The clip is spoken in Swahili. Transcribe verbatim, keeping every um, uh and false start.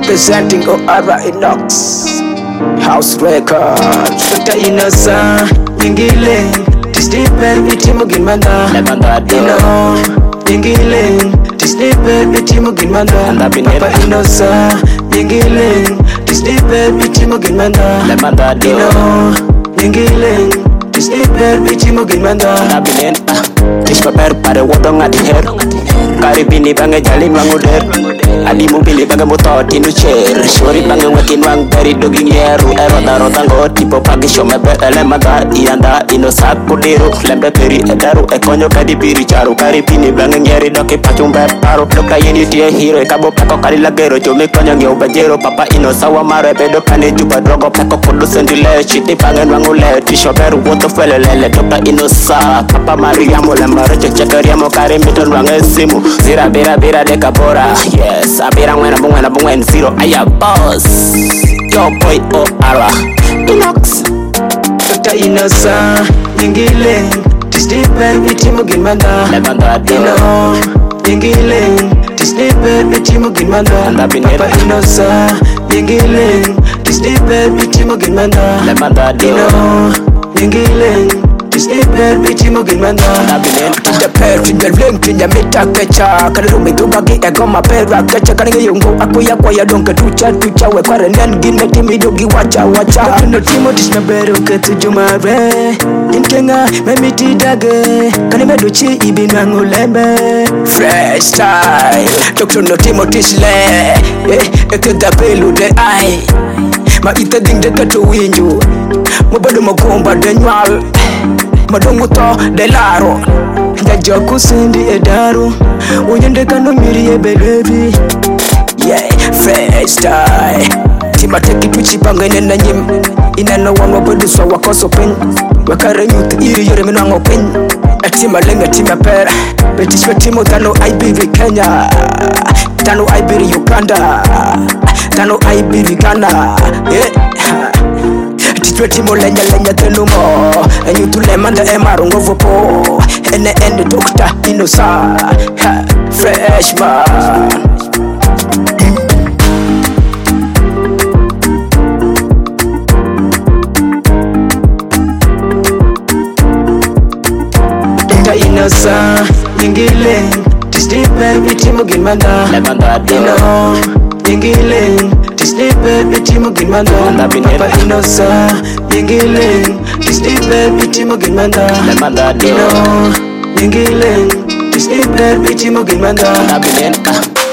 representing O R Inox House Records. Doctor Innocent Ingile Tisniper Itimo Gilmanda Ino Ingile Tisniper Itimo Gilmanda Papa Innocent Ingile Tisniper Itimo Gilmanda Ino Ingile Tisniper Itimo Gilmanda Tispaper pada wodong adi her Karibini bange jalin wanguder Adi mobili bange motor tinu chair Shori bange wekin wang beri doging yeru Ero daro tango tipo pagi shome be elemada Ianda ino saku diru Lembe peri edaru ekonyo kadi piri charu Karibini bange ngeri doki pachumbe paru Loka yini tie hero ekabo peko kari lagero Jumi konyo nge ubajero Papa ino sawa mare bedo kane juba drogo Peko kudu sendile chiti bange wangule Tisho beru woto fele lele Doka ino sa Papa mariamu lembare chekeriamo kari miton wange simu Zira bira bira deka bora Yes, abira mwena bungwena bungwen zero Aya boss Yo boy O R Inox Doctor Innocent Ingile Tisniper Itimo Gilmanda Ino Ingile Tisniper Itimo Gilmanda Papa Innocent Ingile Tisniper Itimo Gilmanda Ino Ingile Tisniper Itimo Gilmanda Kita per Tinja vleng tinja mita kecha Kanarumi tugagi ego mapera kecha Kaninge yungu aku ya kwa ya donke tucha tucha We kwa renden gine timi dogi wacha wacha Dokino timo tisna beru ketu jumare Inkenga memiti dage Kanime dochi ibina ngulembe Fresh style Dokino timo tisle Ekega pelu de ai Ma ita ding de katu winju Mabado magomba de nyal Madongo to de laro Jaja kusindi edaru Uyende kano miri ebe baby Yeah, fresh style Tima teki tuchipanga inena nyim Inena wanwa bodu swa wakoso pen Wakare nyuti iri yore minango pen Atima lenga tima pera Betishwe timo tano Ibiri Kenya Tano Ibiri Uganda Tano Ibiri Ghana Yeah Titwe timo lenya lenya tenumo Enyu tule manda emaru ngovo po Ene ene Doctor Innocent Freshman Doctor Innocent Ingile Tisniper Itimo Gilmanda Ino Ingile Tisniper Itimo Gilmanda Papa Innocent Ingile Tisniper Itimo Gilmanda Ino Ingile Tisniper Itimo Gilmanda